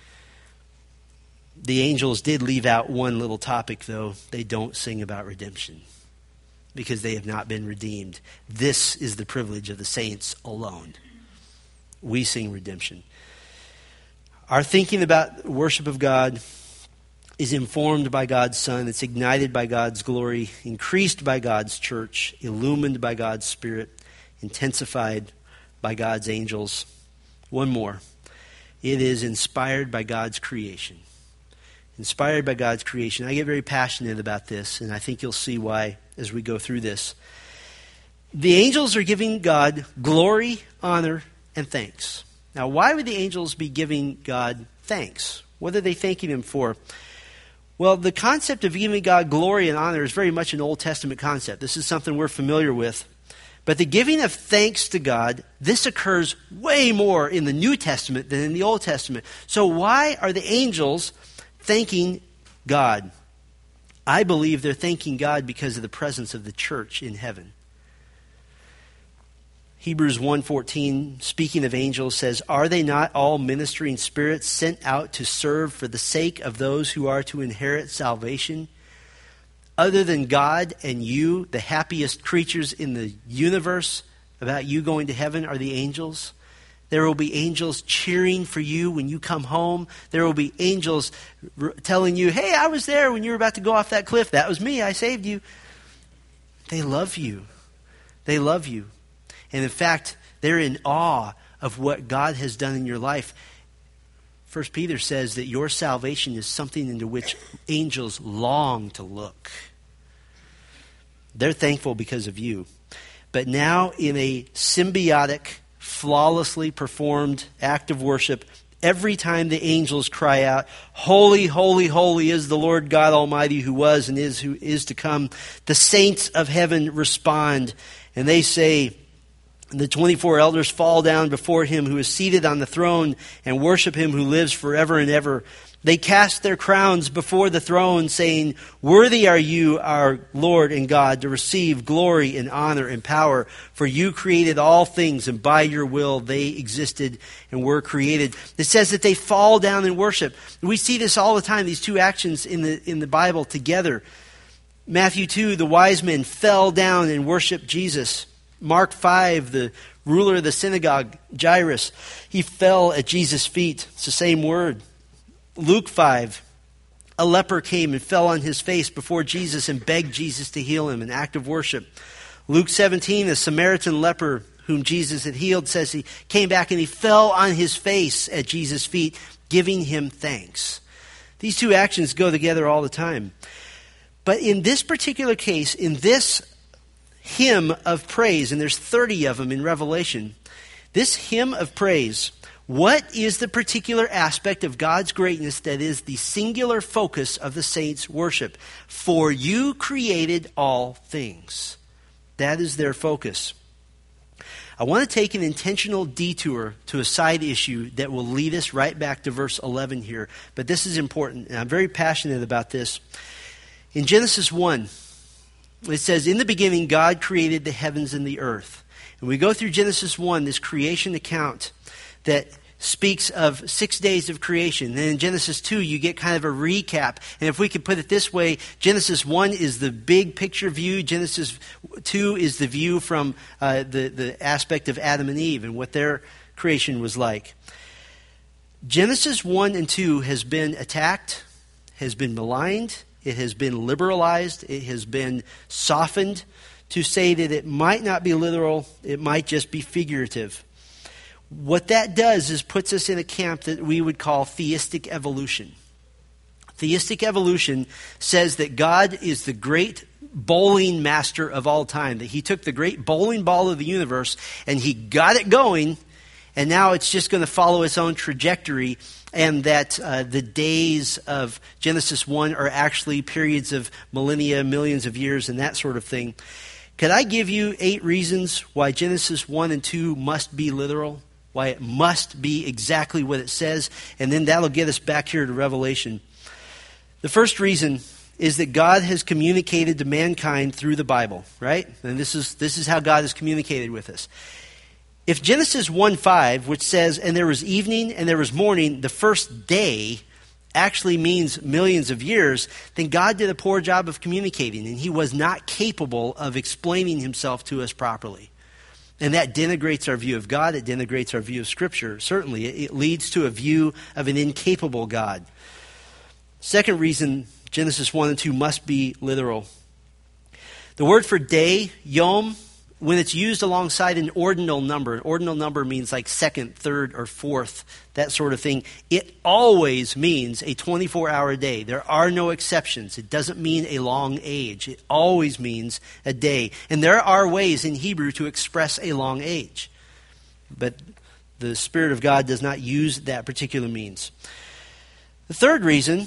[SPEAKER 1] The angels did leave out one little topic, though. They don't sing about redemption because they have not been redeemed. This is the privilege of the saints alone. We sing redemption. Our thinking about worship of God is informed by God's Son. It's ignited by God's glory, increased by God's church, illumined by God's Spirit, intensified by God's angels. One more. It is inspired by God's creation. Inspired by God's creation. I get very passionate about this, and I think you'll see why as we go through this. The angels are giving God glory, honor, and thanks. Now, why would the angels be giving God thanks? What are they thanking Him for? Well, the concept of giving God glory and honor is very much an Old Testament concept. This is something we're familiar with. But the giving of thanks to God, this occurs way more in the New Testament than in the Old Testament. So why are the angels thanking God? I believe they're thanking God because of the presence of the church in heaven. Hebrews 1:14, speaking of angels, says, "Are they not all ministering spirits sent out to serve for the sake of those who are to inherit salvation?" Other than God and you, the happiest creatures in the universe about you going to heaven are the angels. There will be angels cheering for you when you come home. There will be angels telling you, "Hey, I was there when you were about to go off that cliff. That was me. I saved you." They love you. They love you. And in fact, they're in awe of what God has done in your life. 1 Peter says that your salvation is something into which angels long to look. They're thankful because of you. But now in a symbiotic, flawlessly performed act of worship, every time the angels cry out, "Holy, holy, holy is the Lord God Almighty, who was and is, who is to come," the saints of heaven respond, and they say, the 24 elders fall down before him who is seated on the throne and worship him who lives forever and ever. They cast their crowns before the throne, saying, "Worthy are you, our Lord and God, to receive glory and honor and power. For you created all things, and by your will they existed and were created." It says that they fall down and worship. We see this all the time, these two actions in the Bible together. Matthew 2, the wise men fell down and worshiped Jesus. Mark 5, the ruler of the synagogue, Jairus, he fell at Jesus' feet. It's the same word. Luke 5, a leper came and fell on his face before Jesus and begged Jesus to heal him, an act of worship. Luke 17, a Samaritan leper whom Jesus had healed, says he came back and he fell on his face at Jesus' feet, giving him thanks. These two actions go together all the time. But in this particular case, in this hymn of praise, and there's 30 of them in Revelation, this hymn of praise, what is the particular aspect of God's greatness that is the singular focus of the saints' worship? For you created all things. That is their focus. I want to take an intentional detour to a side issue that will lead us right back to verse 11 here. But this is important, and I'm very passionate about this. In Genesis 1, it says, "In the beginning, God created the heavens and the earth." And we go through Genesis 1, this creation account that speaks of 6 days of creation. Then in Genesis 2, you get kind of a recap. And if we could put it this way, Genesis 1 is the big picture view. Genesis 2 is the view from the aspect of Adam and Eve and what their creation was like. Genesis 1 and 2 has been attacked, has been maligned, it has been liberalized, it has been softened to say that it might not be literal, it might just be figurative. What that does is puts us in a camp that we would call theistic evolution. Theistic evolution says that God is the great bowling master of all time, that he took the great bowling ball of the universe and he got it going, and now it's just going to follow its own trajectory, and that the days of Genesis 1 are actually periods of millennia, millions of years, and that sort of thing. Could I give you 8 reasons why Genesis 1 and 2 must be literal? Why it must be exactly what it says? And then that'll get us back here to Revelation. The first reason is that God has communicated to mankind through the Bible, right? And this is how God has communicated with us. If Genesis 1:5, which says, "And there was evening and there was morning," the first day actually means millions of years, then God did a poor job of communicating, and he was not capable of explaining himself to us properly. And that denigrates our view of God. It denigrates our view of Scripture. Certainly, it leads to a view of an incapable God. Second reason Genesis 1 and 2 must be literal. The word for day, yom, when it's used alongside an ordinal number means like second, third, or fourth, that sort of thing. It always means a 24-hour day. There are no exceptions. It doesn't mean a long age. It always means a day. And there are ways in Hebrew to express a long age. But the Spirit of God does not use that particular means. The third reason,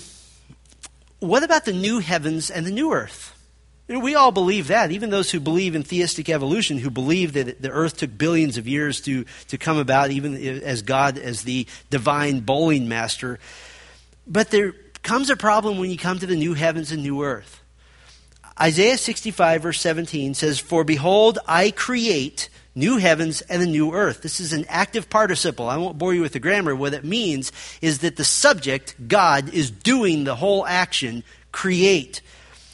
[SPEAKER 1] what about the new heavens and the new earth? We all believe that, even those who believe in theistic evolution, who believe that the earth took billions of years to come about, even as God, as the divine bowling master. But there comes a problem when you come to the new heavens and new earth. Isaiah 65 verse 17 says, "For behold, I create new heavens and a new earth." This is an active participle. I won't bore you with the grammar. What it means is that the subject, God, is doing the whole action, create.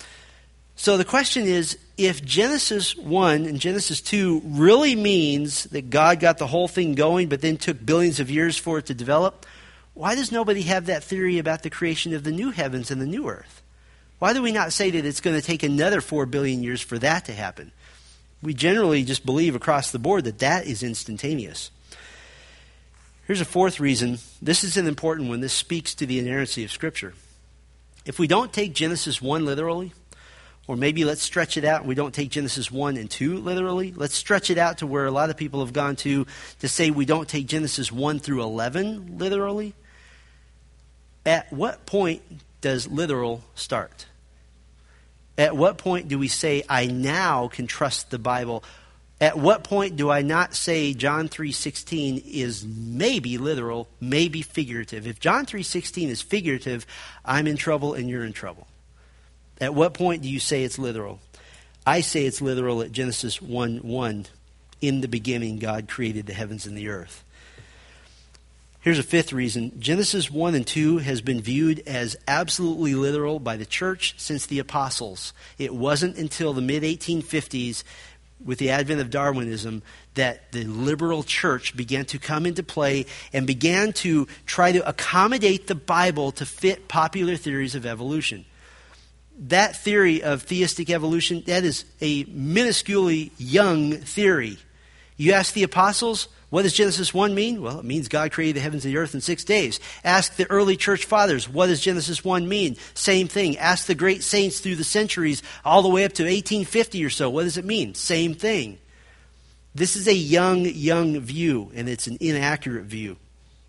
[SPEAKER 1] So the question is, if Genesis 1 and Genesis 2 really means that God got the whole thing going but then took billions of years for it to develop, why does nobody have that theory about the creation of the new heavens and the new earth? Why do we not say that it's going to take another 4 billion years for that to happen? We generally just believe across the board that that is instantaneous. Here's a fourth reason. This is an important one. This speaks to the inerrancy of Scripture. If we don't take Genesis 1 literally, Or maybe let's stretch it out and we don't take Genesis 1 and 2 literally. Let's stretch it out to where a lot of people have gone to say we don't take Genesis 1 through 11 literally. At what point does literal start? At what point do we say, I now can trust the Bible? At what point do I not say John 3:16 is maybe literal, maybe figurative? If John 3:16 is figurative, I'm in trouble and you're in trouble. At what point do you say it's literal? I say it's literal at Genesis 1:1. In the beginning, God created the heavens and the earth. Here's a fifth reason. Genesis 1 and 2 has been viewed as absolutely literal by the church since the apostles. It wasn't until the mid-1850s, with the advent of Darwinism, that the liberal church began to come into play and began to try to accommodate the Bible to fit popular theories of evolution. That theory of theistic evolution, that is a minusculely young theory. You ask the apostles, what does Genesis 1 mean? Well, it means God created the heavens and the earth in 6 days. Ask the early church fathers, what does Genesis 1 mean? Same thing. Ask the great saints through the centuries, all the way up to 1850 or so. What does it mean? Same thing. This is a young view, and it's an inaccurate view.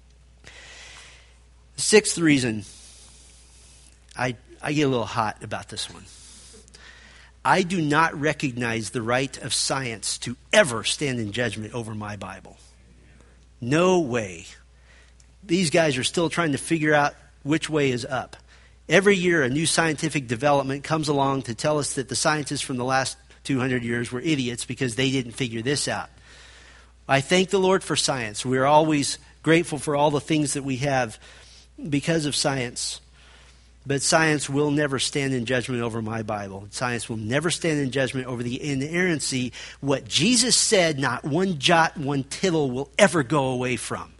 [SPEAKER 1] Sixth reason, I get a little hot about this one. I do not recognize the right of science to ever stand in judgment over my Bible. No way. These guys are still trying to figure out which way is up. Every year a new scientific development comes along to tell us that the scientists from the last 200 years were idiots because they didn't figure this out. I thank the Lord for science. We are always grateful for all the things that we have because of science. But science will never stand in judgment over my Bible. Science will never stand in judgment over the inerrancy. What Jesus said, not one jot, one tittle will ever go away from.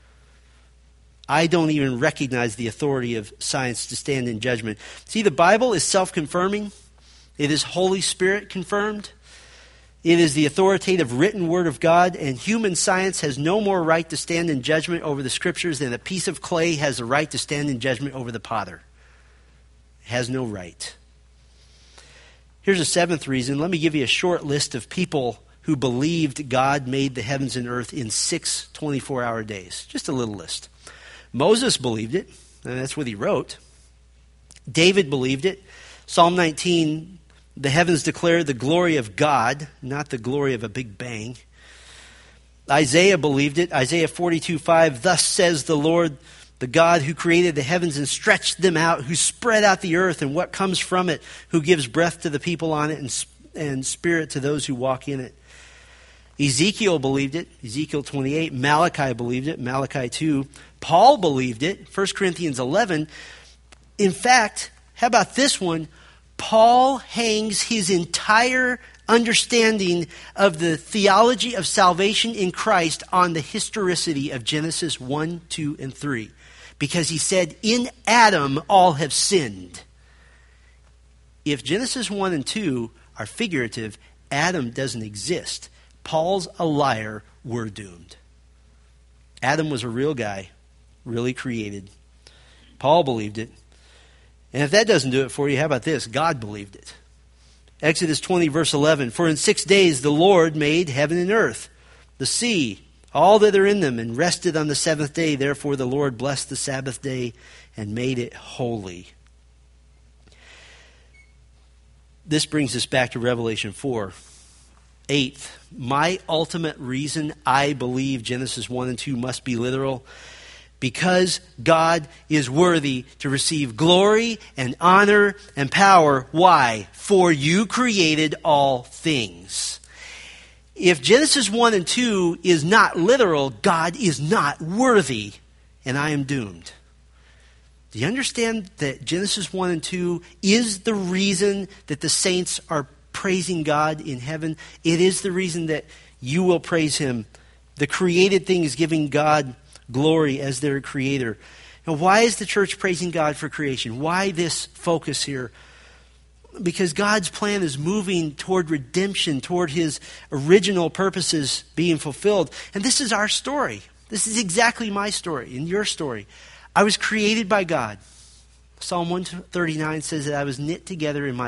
[SPEAKER 1] I don't even recognize the authority of science to stand in judgment. See, the Bible is self-confirming. It is Holy Spirit confirmed. It is the authoritative written word of God, and human science has no more right to stand in judgment over the Scriptures than a piece of clay has the right to stand in judgment over the potter. Has no right. Here's a seventh reason. Let me give you a short list of people who believed God made the heavens and earth in 6 24-hour days. Just a little list. Moses believed it, and that's what he wrote. David believed it. Psalm 19, the heavens declare the glory of God, not the glory of a big bang. Isaiah believed it. Isaiah 42:5, thus says the Lord, the God who created the heavens and stretched them out, who spread out the earth and what comes from it, who gives breath to the people on it and spirit to those who walk in it. Ezekiel believed it. Ezekiel 28. Malachi believed it. Malachi 2. Paul believed it. 1 Corinthians 11. In fact, how about this one? Paul hangs his entire understanding of the theology of salvation in Christ on the historicity of Genesis 1, 2, and 3. Because he said, in Adam all have sinned. If Genesis 1 and 2 are figurative, Adam doesn't exist. Paul's a liar, we're doomed. Adam was a real guy, really created. Paul believed it. And if that doesn't do it for you, how about this? God believed it. Exodus 20, verse 11, for in 6 days the Lord made heaven and earth, the sea, all that are in them, and rested on the seventh day. Therefore the Lord blessed the Sabbath day and made it holy. This brings us back to Revelation 4. Eighth, my ultimate reason I believe Genesis 1 and 2 must be literal, because God is worthy to receive glory and honor and power. Why? For you created all things. If Genesis 1 and 2 is not literal, God is not worthy, and I am doomed. Do you understand that Genesis 1 and 2 is the reason that the saints are praising God in heaven? It is the reason that you will praise Him. The created thing is giving God glory as their creator. Now, why is the church praising God for creation? Why this focus here? Because God's plan is moving toward redemption, toward His original purposes being fulfilled. And this is our story. This is exactly my story and your story. I was created by God. Psalm 139 says that I was knit together in my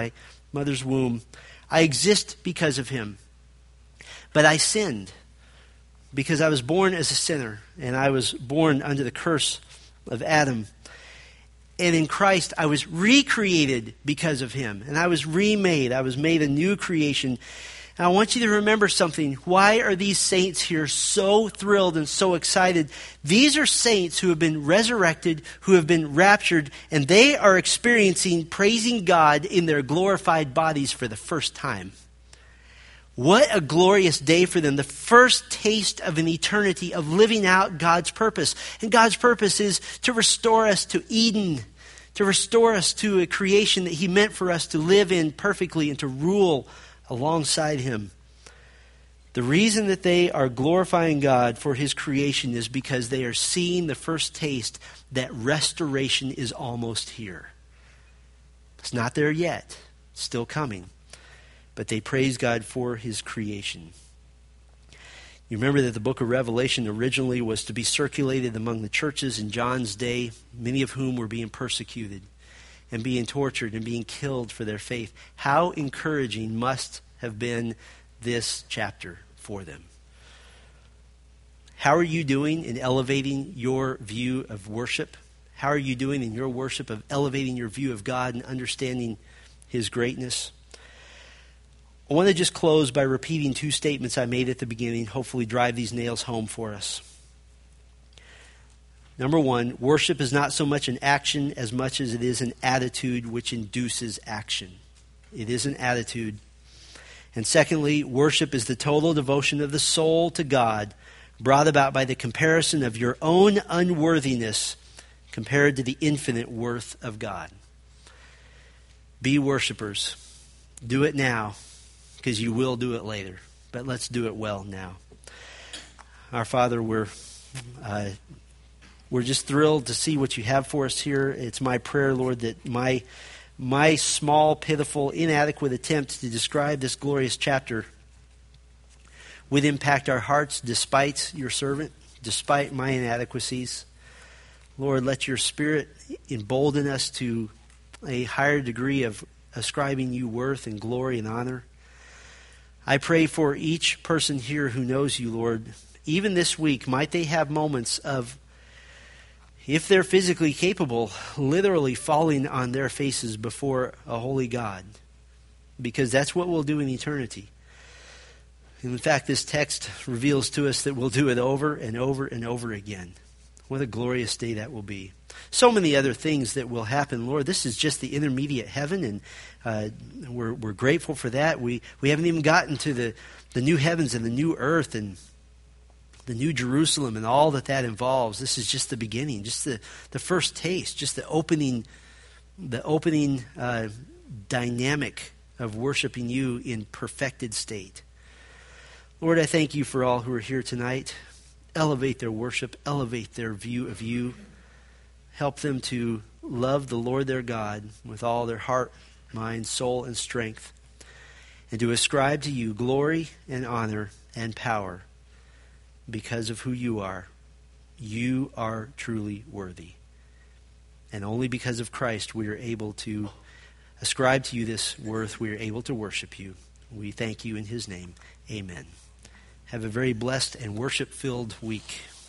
[SPEAKER 1] mother's womb. I exist because of him. But I sinned because I was born as a sinner, and I was born under the curse of Adam. And in Christ, I was recreated because of him, and I was remade. I was made a new creation. And I want you to remember something. Why are these saints here so thrilled and so excited? These are saints who have been resurrected, who have been raptured, and they are experiencing praising God in their glorified bodies for the first time. What a glorious day for them. The first taste of an eternity of living out God's purpose. And God's purpose is to restore us to Eden, to restore us to a creation that he meant for us to live in perfectly and to rule alongside him. The reason that they are glorifying God for his creation is because they are seeing the first taste that restoration is almost here. It's not there yet. It's still coming. But they praise God for his creation. You remember that the book of Revelation originally was to be circulated among the churches in John's day, many of whom were being persecuted and being tortured and being killed for their faith. How encouraging must have been this chapter for them. How are you doing in elevating your view of worship? How are you doing in your worship of elevating your view of God and understanding his greatness? I want to just close by repeating two statements I made at the beginning, hopefully drive these nails home for us. Number one, worship is not so much an action as much as it is an attitude which induces action. It is an attitude. And secondly, worship is the total devotion of the soul to God, brought about by the comparison of your own unworthiness compared to the infinite worth of God. Be worshipers. Do it now, because you will do it later. But let's do it well now. Our Father, we're just thrilled to see what you have for us here. It's my prayer, Lord, that my small, pitiful, inadequate attempt to describe this glorious chapter would impact our hearts despite your servant, despite my inadequacies. Lord, let your Spirit embolden us to a higher degree of ascribing you worth and glory and honor. I pray for each person here who knows you, Lord. Even this week, might they have moments of, if they're physically capable, literally falling on their faces before a holy God. Because that's what we'll do in eternity. And in fact, this text reveals to us that we'll do it over and over and over again. What a glorious day that will be. So many other things that will happen. Lord, this is just the intermediate heaven, and we're grateful for that. We haven't even gotten to the new heavens and the new earth and the new Jerusalem and all that involves. This is just the beginning, just the first taste, just the opening dynamic of worshiping you in perfected state. Lord, I thank you for all who are here tonight. Elevate their worship, elevate their view of you. Help them to love the Lord their God with all their heart, mind, soul, and strength, and to ascribe to you glory and honor and power because of who you are. You are truly worthy. And only because of Christ we are able to ascribe to you this worth. We are able to worship you. We thank you in his name. Amen. Have a very blessed and worship-filled week.